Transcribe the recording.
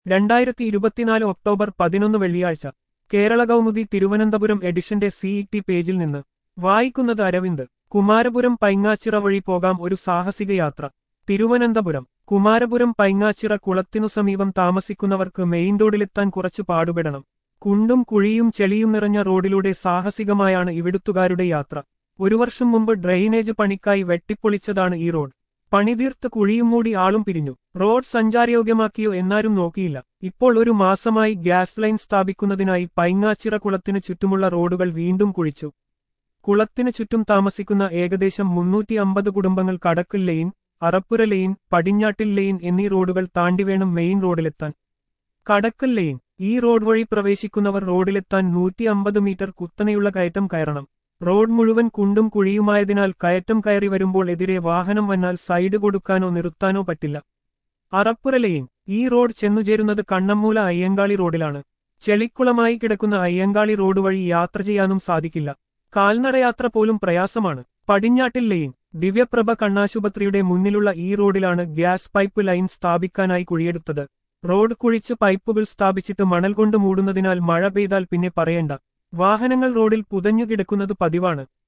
2024 October 11 വെള്ളിയാഴ്ച കേരള കൗമുദി തിരുവനന്തപുരം എഡിഷന്റെ CET പേജിൽ നിന്ന് വായിക്കുന്നത് അരവിന്ദ്. കുമാരപുരം പൈങ്ങാച്ചിറ വഴി പോകാം ഒരു സാഹസിക യാത്ര. തിരുവനന്തപുരം കുമാരപുരം പൈങ്ങാച്ചിറ കുളത്തിനു സമീപം താമസിക്കുന്നവർക്ക് മെയിൻ റോഡിലെത്താൻ കുറച്ച് പാടുപെടണം. കുണ്ടും കുഴിയും ചെളിയും നിറഞ്ഞ റോഡിലൂടെ സാഹസികമായാണ് ഇവിടുത്തുകാരുടെ യാത്ര. ഒരു വർഷം മുമ്പ് ഡ്രെയിനേജ് പണിക്കായി വെട്ടിപ്പൊളിച്ചതാണ് ഈ റോഡ്. പണിതീർത്ത് കുഴിയും മൂടി ആളും പിരിഞ്ഞു. റോഡ് സഞ്ചാരയോഗ്യമാക്കിയോ എന്നാരും നോക്കിയില്ല. ഇപ്പോൾ ഒരു മാസമായി ഗ്യാസ് ലൈൻ സ്ഥാപിക്കുന്നതിനായി പൈങ്ങാച്ചിറ കുളത്തിനു ചുറ്റുമുള്ള റോഡുകൾ വീണ്ടും കുഴിച്ചു. കുളത്തിനു ചുറ്റും താമസിക്കുന്ന ഏകദേശം 350 കുടുംബങ്ങൾ Kadakkal lane, Arappura lane, Padinjattil lane എന്നീ റോഡുകൾ താണ്ടി വേണം മെയിൻ റോഡിലെത്താൻ. കടക്കൽ ലെയിൻ ഈ റോഡ് വഴി പ്രവേശിക്കുന്നവർ റോഡിലെത്താൻ 150 മീറ്റർ കുത്തനെയുള്ള കയറ്റം കയറണം. റോഡ് മുഴുവൻ കുണ്ടും കുഴിയുമായതിനാൽ കയറ്റം കയറി വരുമ്പോൾ എതിരെ വാഹനം വന്നാൽ സൈഡ് കൊടുക്കാനോ നിർത്താനോ പറ്റില്ല. അറപ്പുര ലെയിൻ ഈ റോഡ് ചെന്നുചേരുന്നത് കണ്ണമ്മൂല അയ്യങ്കാളി റോഡിലാണ്. ചെളിക്കുളമായി കിടക്കുന്ന അയ്യങ്കാളി റോഡ് വഴി യാത്ര ചെയ്യാനും സാധിക്കില്ല. കാൽനടയാത്ര പോലും പ്രയാസമാണ്. പടിഞ്ഞാട്ടിൽ ലെയിൻ ദിവ്യപ്രഭ കണ്ണാശുപത്രിയുടെ മുന്നിലുള്ള ഈ റോഡിലാണ് ഗ്യാസ് പൈപ്പ് ലൈൻ സ്ഥാപിക്കാനായി കുഴിയെടുത്തത്. റോഡ് കുഴിച്ച് പൈപ്പുകൾ സ്ഥാപിച്ചിട്ട് മണൽ കൊണ്ട് മൂടുന്നതിനാൽ മഴ പെയ്താൽ പിന്നെ പറയേണ്ട. വാഹനങ്ങൾ റോഡിൽ പുതഞ്ഞു കിടക്കുന്നത് പതിവാണ്.